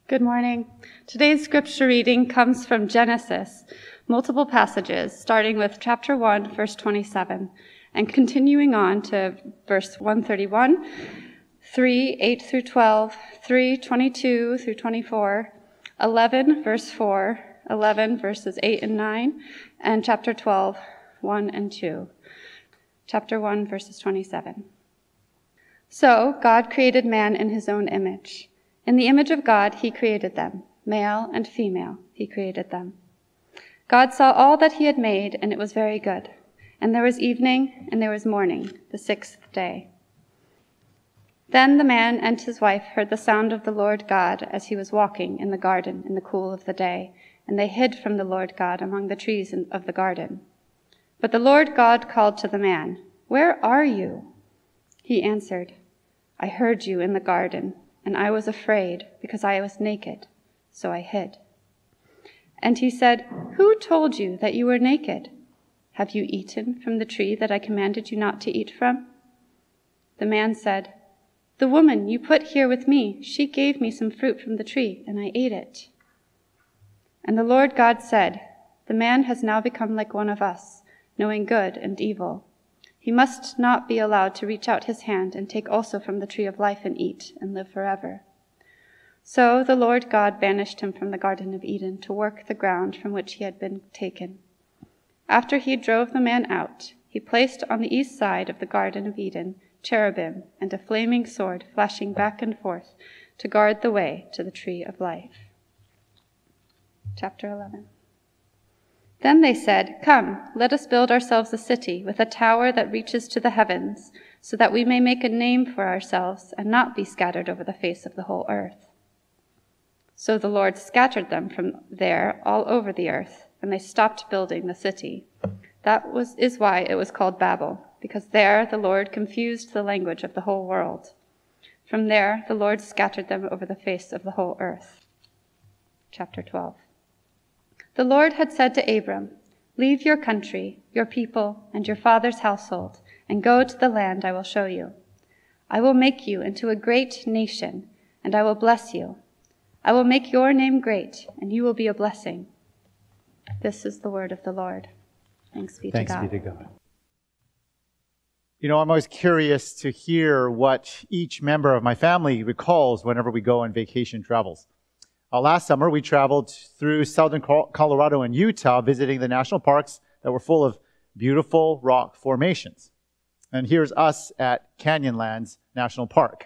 Good morning. Today's scripture reading comes from Genesis, multiple passages, starting with chapter 1, verse 27, and continuing on to verse 131, 3, 8 through 12, 3, 22 through 24, 11, verse 4, 11, verses 8 and 9, and chapter 12, 1 and 2. Chapter 1, verses 27. So God created man in his own image. In the image of God, he created them. Male and female, he created them. God saw all that he had made, and it was very good. And there was evening, and there was morning, the sixth day. Then the man and his wife heard the sound of the Lord God as he was walking in the garden in the cool of the day, and they hid from the Lord God among the trees of the garden. But the Lord God called to the man, "Where are you?" He answered, "I heard you in the garden, and I was afraid, because I was naked, so I hid." And he said, "Who told you that you were naked? Have you eaten from the tree that I commanded you not to eat from?" The man said, "The woman you put here with me, she gave me some fruit from the tree, and I ate it." And the Lord God said, "The man has now become like one of us, knowing good and evil. He must not be allowed to reach out his hand and take also from the tree of life and eat and live forever." So the Lord God banished him from the Garden of Eden to work the ground from which he had been taken. After he drove the man out, he placed on the east side of the Garden of Eden cherubim and a flaming sword flashing back and forth to guard the way to the tree of life. Chapter 11. Then they said, "Come, let us build ourselves a city with a tower that reaches to the heavens, so that we may make a name for ourselves and not be scattered over the face of the whole earth." So the Lord scattered them from there all over the earth, and they stopped building the city. That is why it was called Babel, because there the Lord confused the language of the whole world. From there the Lord scattered them over the face of the whole earth. Chapter 12. The Lord had said to Abram, "Leave your country, your people, and your father's household, and go to the land I will show you. I will make you into a great nation, and I will bless you. I will make your name great, and you will be a blessing." This is the word of the Lord. Thanks be to God. Thanks be to God. You know, I'm always curious to hear what each member of my family recalls whenever we go on vacation travels. Last summer, we traveled through southern Colorado and Utah, visiting the national parks that were full of beautiful rock formations. And here's us at Canyonlands National Park.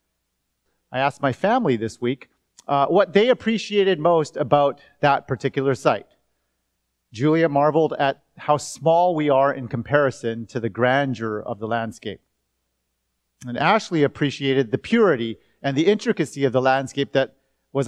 I asked my family this week what they appreciated most about that particular site. Julia marveled at how small we are in comparison to the grandeur of the landscape. And Ashley appreciated the purity and the intricacy of the landscape that was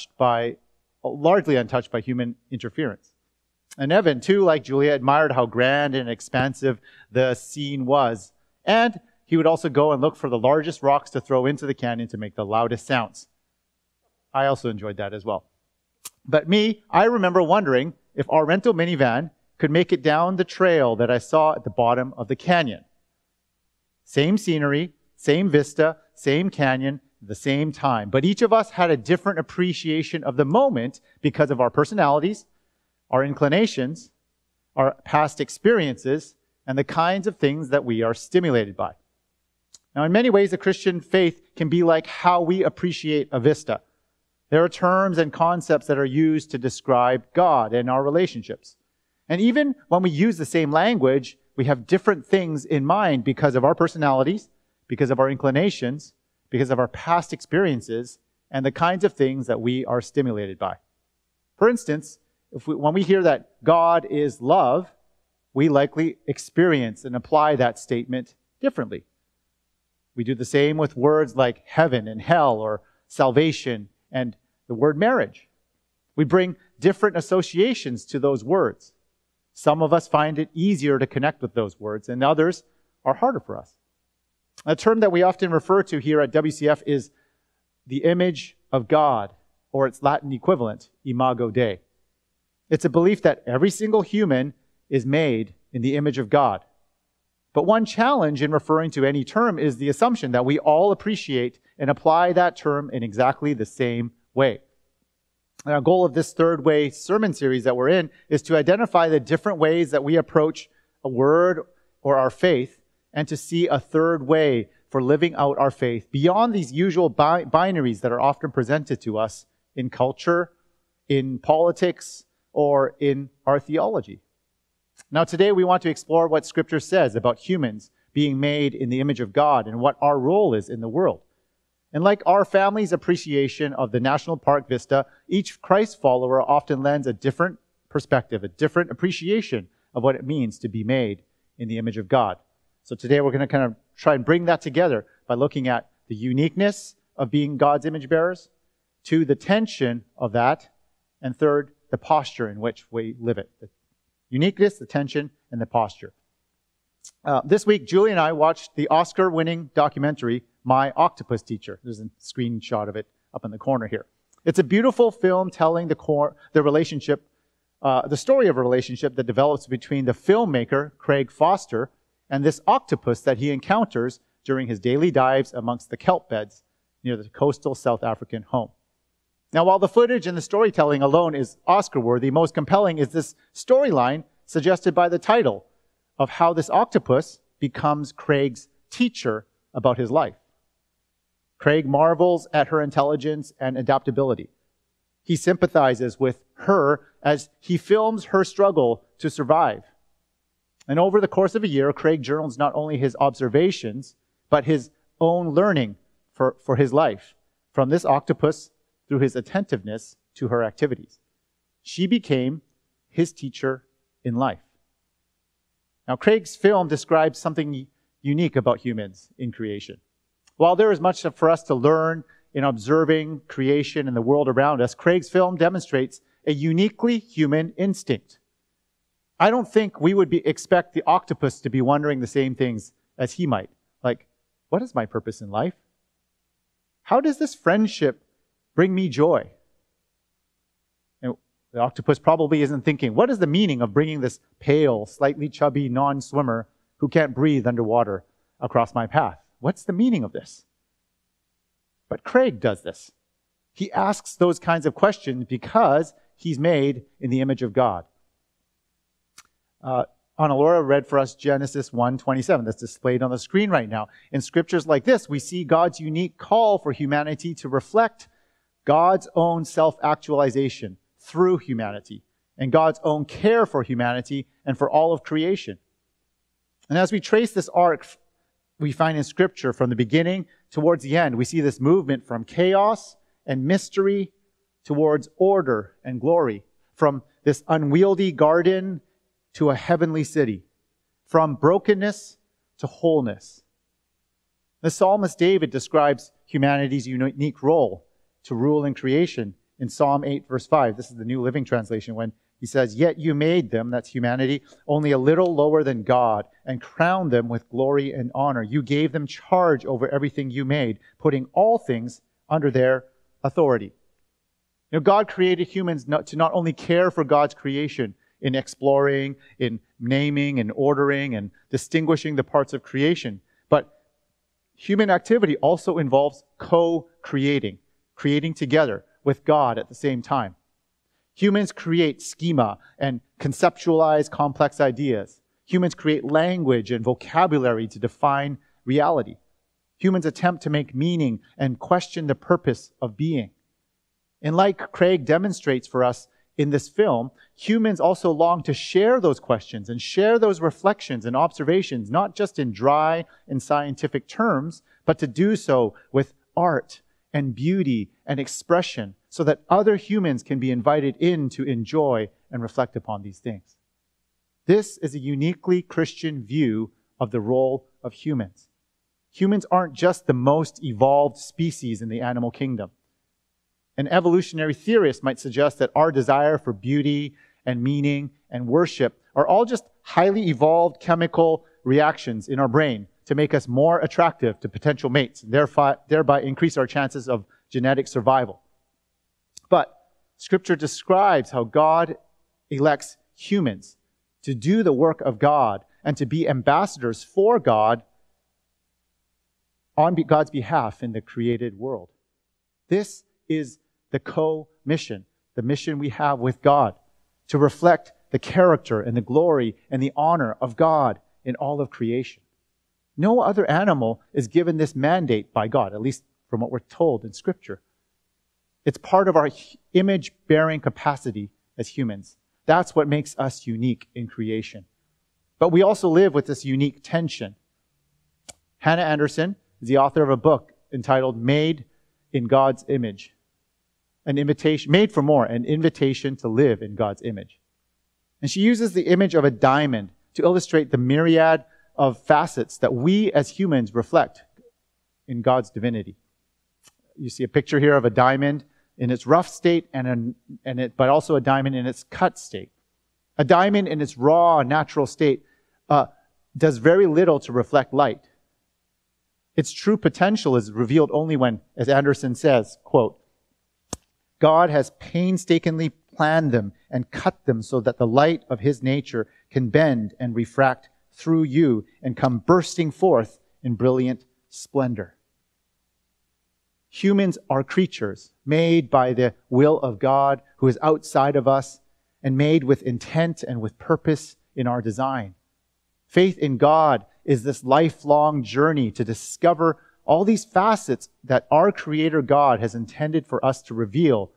largely untouched by human interference. And Evan, too, like Julia, admired how grand and expansive the scene was. And he would also go and look for the largest rocks to throw into the canyon to make the loudest sounds. I also enjoyed that as well. But I remember wondering if our rental minivan could make it down the trail that I saw at the bottom of the canyon. Same scenery, same vista, same canyon, the same time. But each of us had a different appreciation of the moment because of our personalities, our inclinations, our past experiences, and the kinds of things that we are stimulated by. Now, in many ways, the Christian faith can be like how we appreciate a vista. There are terms and concepts that are used to describe God and our relationships. And even when we use the same language, we have different things in mind because of our personalities, because of our inclinations, because of our past experiences, and the kinds of things that we are stimulated by. For instance, when we hear that God is love, we likely experience and apply that statement differently. We do the same with words like heaven and hell, or salvation and the word marriage. We bring different associations to those words. Some of us find it easier to connect with those words, and others are harder for us. A term that we often refer to here at WCF is the image of God, or its Latin equivalent, imago Dei. It's a belief that every single human is made in the image of God. But one challenge in referring to any term is the assumption that we all appreciate and apply that term in exactly the same way. And our goal of this Third Way sermon series that we're in is to identify the different ways that we approach a word or our faith, and to see a third way for living out our faith beyond these usual binaries that are often presented to us in culture, in politics, or in our theology. Now today we want to explore what Scripture says about humans being made in the image of God and what our role is in the world. And like our family's appreciation of the National Park vista, each Christ follower often lends a different perspective, a different appreciation of what it means to be made in the image of God. So today we're going to kind of try and bring that together by looking at the uniqueness of being God's image bearers, to the tension of that, and third, the posture in which we live it. The uniqueness, the tension, and the posture. This week, Julie and I watched the Oscar-winning documentary, My Octopus Teacher. There's a screenshot of it up in the corner here. It's a beautiful film telling the story of a relationship that develops between the filmmaker, Craig Foster, and this octopus that he encounters during his daily dives amongst the kelp beds near the coastal South African home. Now, while the footage and the storytelling alone is Oscar-worthy, most compelling is this storyline suggested by the title of how this octopus becomes Craig's teacher about his life. Craig marvels at her intelligence and adaptability. He sympathizes with her as he films her struggle to survive. And over the course of a year, Craig journals not only his observations, but his own learning for his life from this octopus through his attentiveness to her activities. She became his teacher in life. Now, Craig's film describes something unique about humans in creation. While there is much for us to learn in observing creation and the world around us, Craig's film demonstrates a uniquely human instinct. I don't think we would expect the octopus to be wondering the same things as he might. Like, what is my purpose in life? How does this friendship bring me joy? And the octopus probably isn't thinking, what is the meaning of bringing this pale, slightly chubby non-swimmer who can't breathe underwater across my path? What's the meaning of this? But Craig does this. He asks those kinds of questions because he's made in the image of God. Ana Laura read for us Genesis 1:27. That's displayed on the screen right now. In scriptures like this, we see God's unique call for humanity to reflect God's own self-actualization through humanity, and God's own care for humanity and for all of creation. And as we trace this arc we find in Scripture from the beginning towards the end, we see this movement from chaos and mystery towards order and glory, from this unwieldy garden to a heavenly city, from brokenness to wholeness. The psalmist David describes humanity's unique role to rule in creation in Psalm 8, verse 5. This is the New Living Translation, when he says, "Yet you made them," that's humanity, "only a little lower than God, and crowned them with glory and honor. You gave them charge over everything you made, putting all things under their authority." You know, God created humans to not only care for God's creation in exploring, in naming and ordering and distinguishing the parts of creation, but human activity also involves co-creating, creating together with God at the same time. Humans create schema and conceptualize complex ideas. Humans create language and vocabulary to define reality. Humans attempt to make meaning and question the purpose of being. And like Craig demonstrates for us in this film, humans also long to share those questions and share those reflections and observations, not just in dry and scientific terms, but to do so with art and beauty and expression, so that other humans can be invited in to enjoy and reflect upon these things. This is a uniquely Christian view of the role of humans. Humans aren't just the most evolved species in the animal kingdom. An evolutionary theorist might suggest that our desire for beauty and meaning and worship are all just highly evolved chemical reactions in our brain to make us more attractive to potential mates, and thereby increase our chances of genetic survival. But Scripture describes how God elects humans to do the work of God and to be ambassadors for God on God's behalf in the created world. This is the co-mission, the mission we have with God, to reflect the character and the glory and the honor of God in all of creation. No other animal is given this mandate by God, at least from what we're told in Scripture. It's part of our image-bearing capacity as humans. That's what makes us unique in creation. But we also live with this unique tension. Hannah Anderson is the author of a book entitled Made in God's Image. An invitation, made for more, an invitation to live in God's image. And she uses the image of a diamond to illustrate the myriad of facets that we as humans reflect in God's divinity. You see a picture here of a diamond in its rough state but also a diamond in its cut state. A diamond in its raw, natural state does very little to reflect light. Its true potential is revealed only when, as Anderson says, quote, God has painstakingly planned them and cut them so that the light of his nature can bend and refract through you and come bursting forth in brilliant splendor. Humans are creatures made by the will of God, who is outside of us and made with intent and with purpose in our design. Faith in God is this lifelong journey to discover all these facets that our Creator God has intended for us to reveal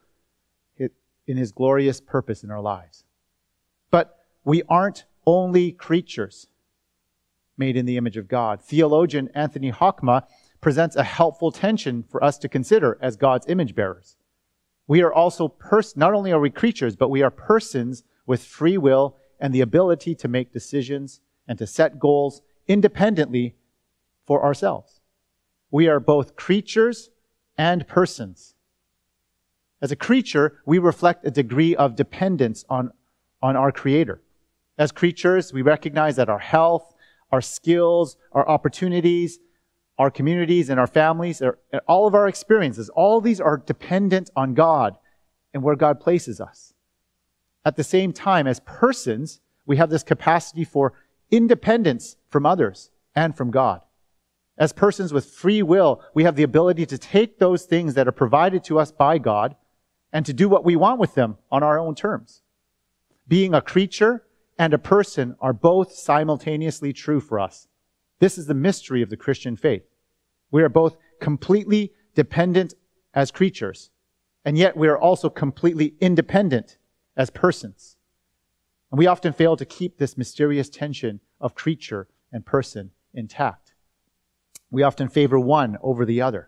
in his glorious purpose in our lives. But we aren't only creatures made in the image of God. Theologian Anthony Hockma presents a helpful tension for us to consider as God's image bearers. We are also not only are we creatures, but we are persons with free will and the ability to make decisions and to set goals independently for ourselves. We are both creatures and persons. As a creature, we reflect a degree of dependence on our Creator. As creatures, we recognize that our health, our skills, our opportunities, our communities, and our families, all of our experiences, all these are dependent on God and where God places us. At the same time, as persons, we have this capacity for independence from others and from God. As persons with free will, we have the ability to take those things that are provided to us by God and to do what we want with them on our own terms. Being a creature and a person are both simultaneously true for us. This is the mystery of the Christian faith. We are both completely dependent as creatures, and yet we are also completely independent as persons. And we often fail to keep this mysterious tension of creature and person intact. We often favor one over the other.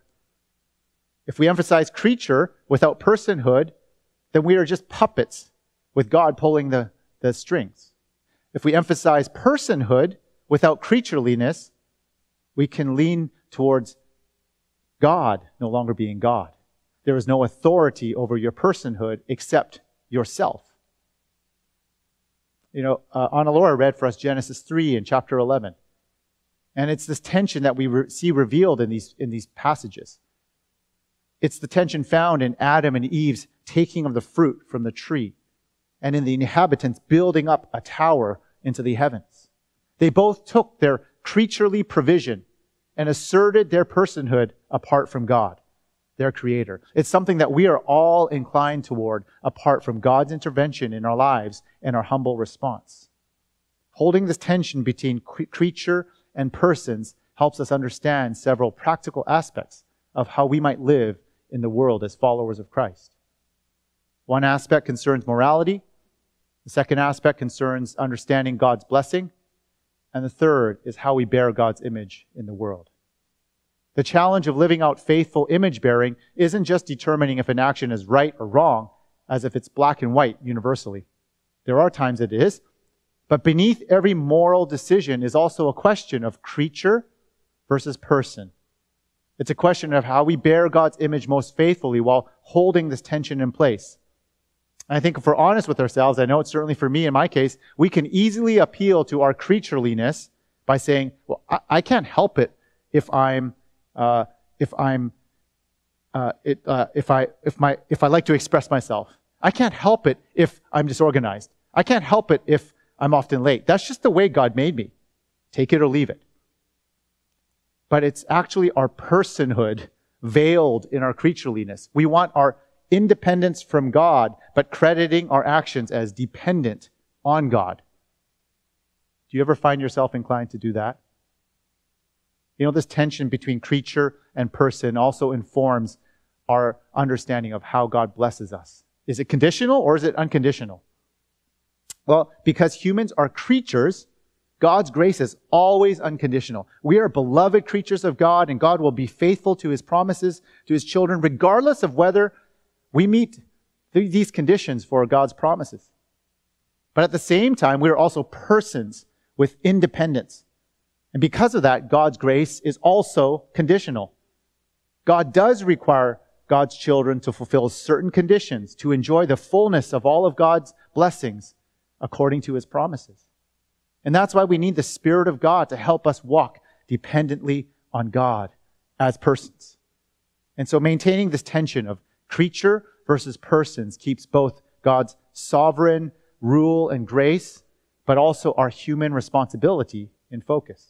If we emphasize creature without personhood, then we are just puppets with God pulling the strings. If we emphasize personhood without creatureliness, we can lean towards God no longer being God. There is no authority over your personhood except yourself. Ana Laura read for us Genesis 3 in chapter 11. And it's this tension that we see revealed in these passages. It's the tension found in Adam and Eve's taking of the fruit from the tree and in the inhabitants building up a tower into the heavens. They both took their creaturely provision and asserted their personhood apart from God, their Creator. It's something that we are all inclined toward apart from God's intervention in our lives and our humble response. Holding this tension between creature and persons helps us understand several practical aspects of how we might live in the world as followers of Christ. One aspect concerns morality. The second aspect concerns understanding God's blessing. And the third is how we bear God's image in the world. The challenge of living out faithful image bearing isn't just determining if an action is right or wrong, as if it's black and white universally. There are times it is, but beneath every moral decision is also a question of creature versus person. It's a question of how we bear God's image most faithfully while holding this tension in place. And I think if we're honest with ourselves, I know it's certainly for me in my case, we can easily appeal to our creatureliness by saying, well, I can't help it if I like to express myself. I can't help it if I'm disorganized. I can't help it if I'm often late. That's just the way God made me. Take it or leave it. But it's actually our personhood veiled in our creatureliness. We want our independence from God, but crediting our actions as dependent on God. Do you ever find yourself inclined to do that? You know, this tension between creature and person also informs our understanding of how God blesses us. Is it conditional or is it unconditional? Well, because humans are creatures, God's grace is always unconditional. We are beloved creatures of God, and God will be faithful to his promises to his children, regardless of whether we meet these conditions for God's promises. But at the same time, we are also persons with independence. And because of that, God's grace is also conditional. God does require God's children to fulfill certain conditions to enjoy the fullness of all of God's blessings according to his promises. And that's why we need the Spirit of God to help us walk dependently on God as persons. And so maintaining this tension of creature versus persons keeps both God's sovereign rule and grace, but also our human responsibility in focus.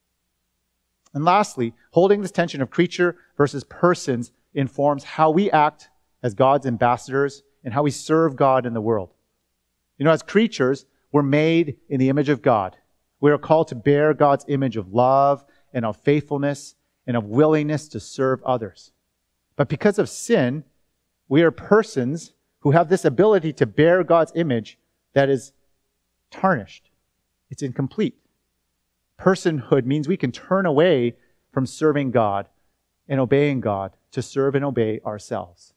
And lastly, holding this tension of creature versus persons informs how we act as God's ambassadors and how we serve God in the world. You know, as creatures, we're made in the image of God. We are called to bear God's image of love and of faithfulness and of willingness to serve others. But because of sin, we are persons who have this ability to bear God's image that is tarnished. It's incomplete. Personhood means we can turn away from serving God and obeying God to serve and obey ourselves.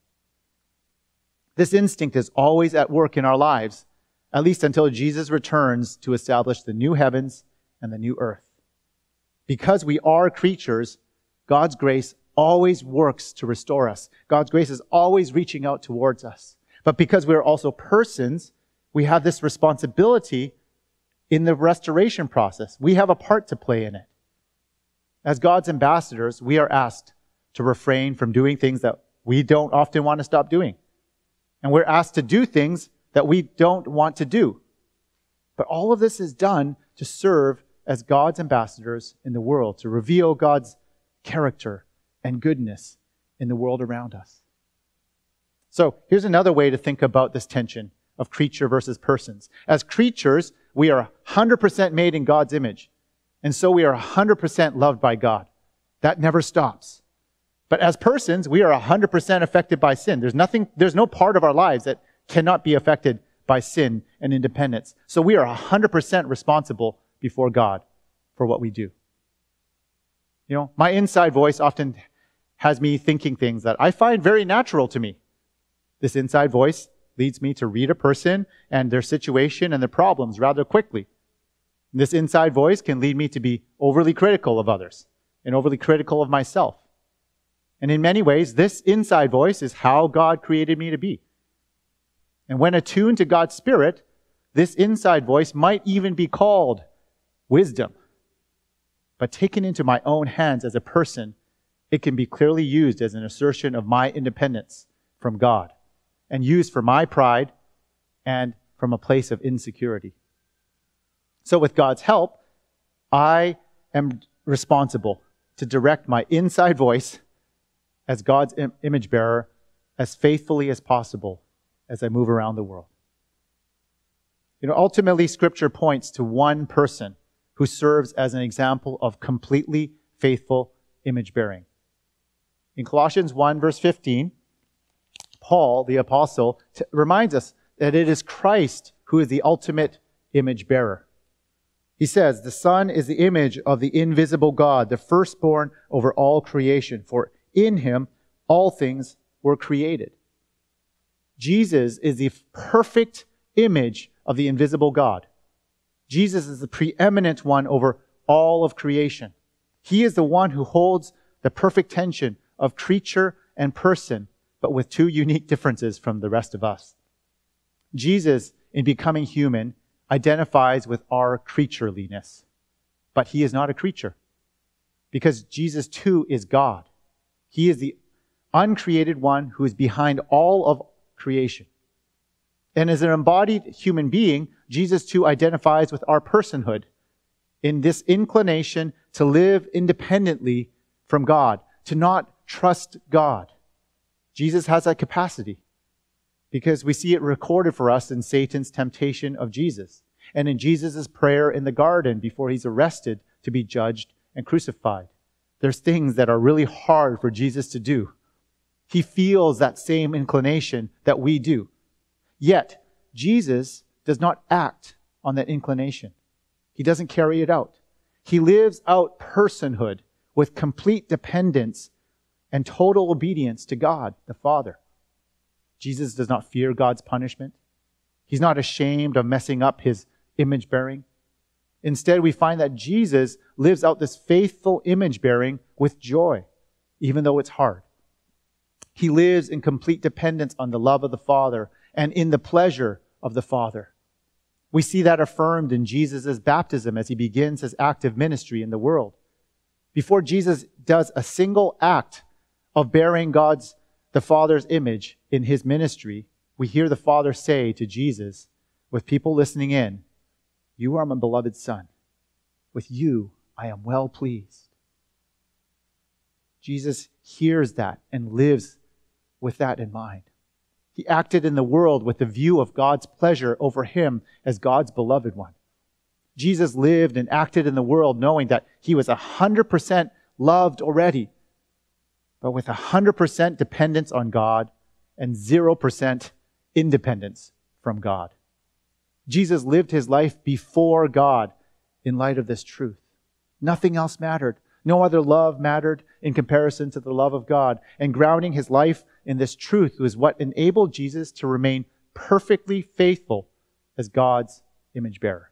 This instinct is always at work in our lives, at least until Jesus returns to establish the new heavens and the new earth. Because we are creatures, God's grace always works to restore us. God's grace is always reaching out towards us. But because we are also persons, we have this responsibility in the restoration process. We have a part to play in it. As God's ambassadors, we are asked to refrain from doing things that we don't often want to stop doing. And we're asked to do things that we don't want to do. But all of this is done to serve as God's ambassadors in the world, to reveal God's character and goodness in the world around us. So here's another way to think about this tension of creature versus persons. As creatures, we are 100% made in God's image. And so we are 100% loved by God. That never stops. But as persons, we are 100% affected by sin. There's no part of our lives that cannot be affected by sin and independence. So we are 100% responsible before God for what we do. You know, my inside voice often has me thinking things that I find very natural to me. This inside voice leads me to read a person and their situation and their problems rather quickly. This inside voice can lead me to be overly critical of others and overly critical of myself. And in many ways, this inside voice is how God created me to be. And when attuned to God's Spirit, this inside voice might even be called wisdom. But taken into my own hands as a person, it can be clearly used as an assertion of my independence from God and used for my pride and from a place of insecurity. So with God's help, I am responsible to direct my inside voice as God's image bearer as faithfully as possible as I move around the world. You know, ultimately, Scripture points to one person who serves as an example of completely faithful image bearing. In Colossians 1, verse 15, Paul, the apostle, reminds us that it is Christ who is the ultimate image bearer. He says, "The Son is the image of the invisible God, the firstborn over all creation. For in him all things were created." Jesus is the perfect image of the invisible God. Jesus is the preeminent one over all of creation. He is the one who holds the perfect tension of creature and person, but with two unique differences from the rest of us. Jesus, in becoming human, identifies with our creatureliness, but he is not a creature because Jesus too is God. He is the uncreated one who is behind all of creation. And as an embodied human being, Jesus too identifies with our personhood in this inclination to live independently from God, to not trust God. Jesus has that capacity. because we see it recorded for us in Satan's temptation of Jesus and in Jesus' prayer in the garden before he's arrested to be judged and crucified. There's things that are really hard for Jesus to do. He feels that same inclination that we do. Yet, Jesus does not act on that inclination. He doesn't carry it out. He lives out personhood with complete dependence and total obedience to God, the Father. Jesus does not fear God's punishment. He's not ashamed of messing up his image bearing. Instead, we find that Jesus lives out this faithful image bearing with joy, even though it's hard. He lives in complete dependence on the love of the Father and in the pleasure of the Father. We see that affirmed in Jesus' baptism as he begins his active ministry in the world. Before Jesus does a single act of bearing the Father's image in his ministry, we hear the Father say to Jesus, with people listening in, "You are my beloved Son. With you I am well pleased." Jesus hears that and lives with that in mind. He acted in the world with the view of God's pleasure over him as God's beloved one. Jesus lived and acted in the world knowing that he was 100% loved already, but with 100% dependence on God and 0% independence from God. Jesus lived his life before God in light of this truth. Nothing else mattered. No other love mattered in comparison to the love of God. And grounding his life in this truth was what enabled Jesus to remain perfectly faithful as God's image bearer.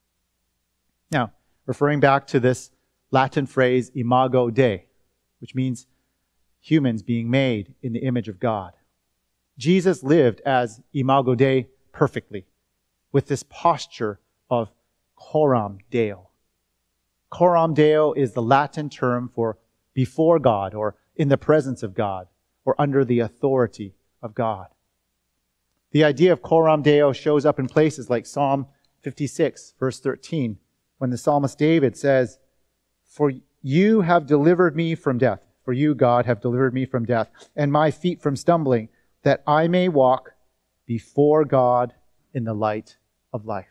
Now, referring back to this Latin phrase, imago Dei, which means humans being made in the image of God. Jesus lived as imago Dei perfectly, with this posture of coram Deo. Coram Deo is the Latin term for before God, or in the presence of God, or under the authority of God. The idea of coram Deo shows up in places like Psalm 56, verse 13, when the psalmist David says, "For you have delivered me from death. For you, God, have delivered me from death, and my feet from stumbling, that I may walk before God in the light of life."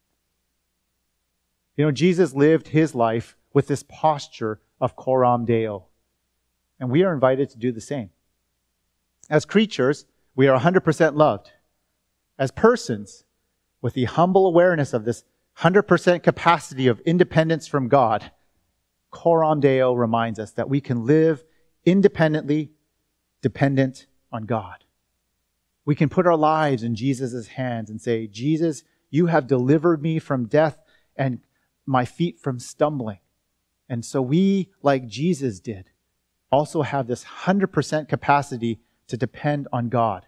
You know, Jesus lived his life with this posture of coram Deo, and we are invited to do the same. As creatures, we are 100% loved. As persons, with the humble awareness of this 100% capacity of independence from God, coram Deo reminds us that we can live independently dependent on God. We can put our lives in Jesus' hands and say, "Jesus, you have delivered me from death and my feet from stumbling." And so we, like Jesus did, also have this 100% capacity to depend on God.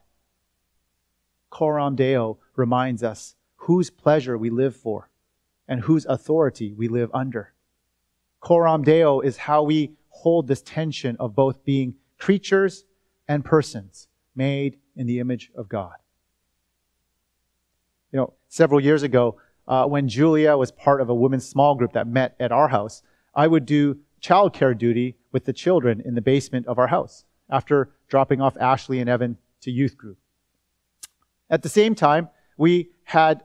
Coram Deo reminds us whose pleasure we live for and whose authority we live under. Coram Deo is how we hold this tension of both being creatures and persons made in the image of God. You know, several years ago, when Julia was part of a women's small group that met at our house, I would do childcare duty with the children in the basement of our house after dropping off Ashley and Evan to youth group. At the same time, we had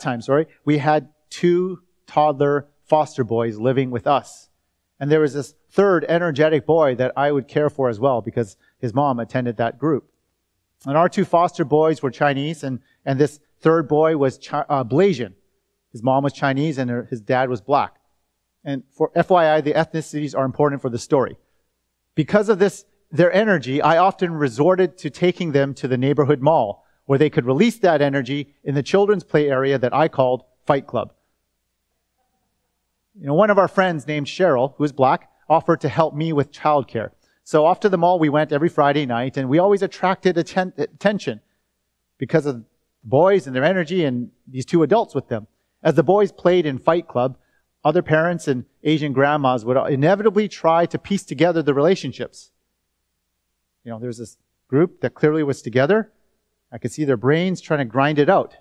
2 toddler foster boys living with us. And there was this third energetic boy that I would care for as well because his mom attended that group. And our 2 foster boys were Chinese, and this third boy was Blasian. His mom was Chinese and his dad was black. And for FYI, the ethnicities are important for the story. Because of this, their energy, I often resorted to taking them to the neighborhood mall where they could release that energy in the children's play area that I called Fight Club. You know, one of our friends named Cheryl, who is black, offered to help me with childcare. So off to the mall we went every Friday night, and we always attracted attention because of boys and their energy and these 2 adults with them. As the boys played in Fight Club, other parents and Asian grandmas would inevitably try to piece together the relationships. You know, there's this group that clearly was together. I could see their brains trying to grind it out.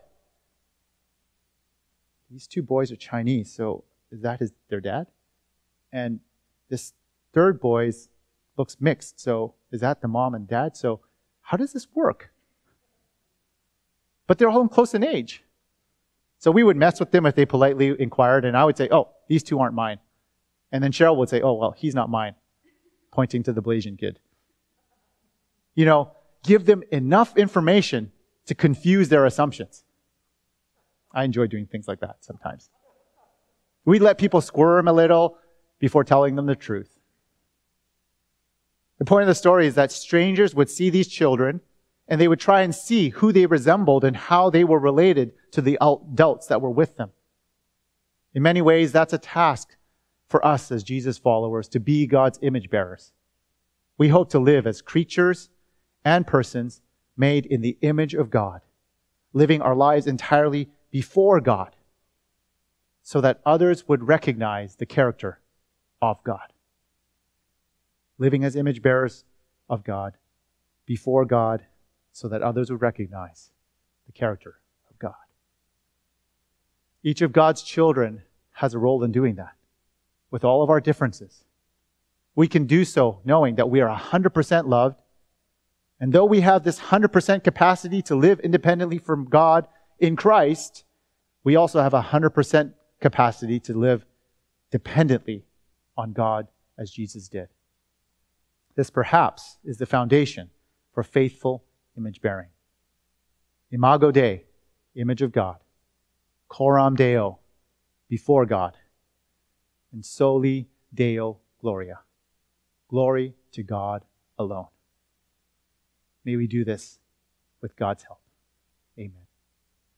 These 2 boys are Chinese, so is that their dad? And this third boy looks mixed, so is that the mom and dad? So how does this work? but they're all close in age. So we would mess with them if they politely inquired, and I would say, oh, these two aren't mine. And then Cheryl would say, oh, well, he's not mine, pointing to the Blasian kid. Give them enough information to confuse their assumptions. I enjoy doing things like that sometimes. We let people squirm a little before telling them the truth. The point of the story is that strangers would see these children and they would try and see who they resembled and how they were related to the adults that were with them. In many ways, that's a task for us as Jesus followers, to be God's image bearers. We hope to live as creatures and persons made in the image of God, living our lives entirely before God, so that others would recognize the character of God. Living as image bearers of God, before God, so that others would recognize the character of God. Each of God's children has a role in doing that, with all of our differences. We can do so knowing that we are 100% loved, and though we have this 100% capacity to live independently from God in Christ, we also have 100% capacity to live dependently on God as Jesus did. This perhaps is the foundation for faithful image bearing. Imago Dei, image of God. Coram Deo, before God. And Soli Deo Gloria, glory to God alone. May we do this with God's help.